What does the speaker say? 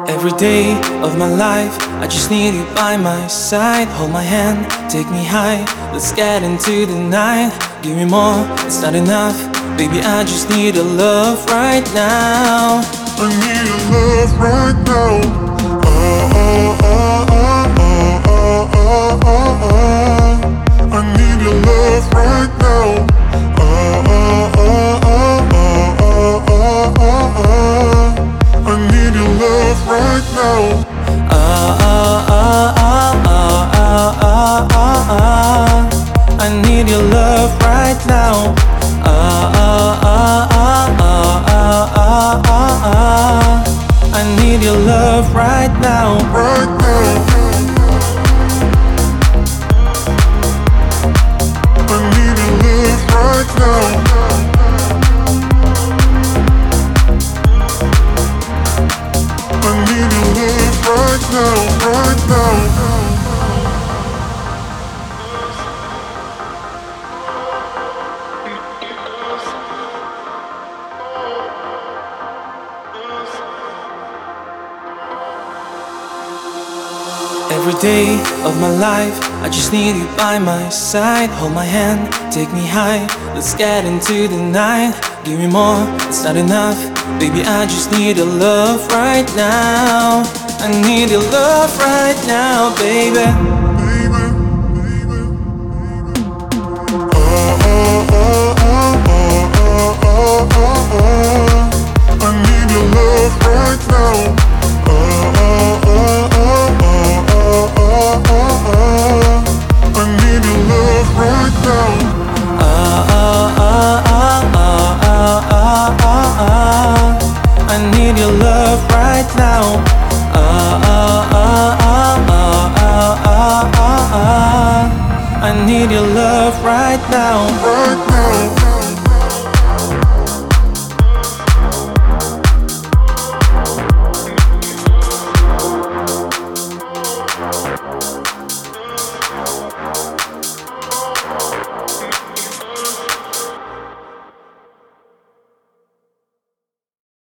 Every day of my life, I just need you by my side. Hold my hand, take me high, let's get into the night. Give me more, it's not enough. Baby, I just need a love right now. I need your love right now. I need your love right now. I need your love right now. I need your love right now. I need your love right now. Right now. I need your love right now. I need your love right now, right now. Every day of my life, I just need you by my side. Hold my hand, take me high, let's get into the night. Give me more, it's not enough. Baby, I just need your love right now. I need your love right now, baby. I need your love right now. I need your love right now. I need your love.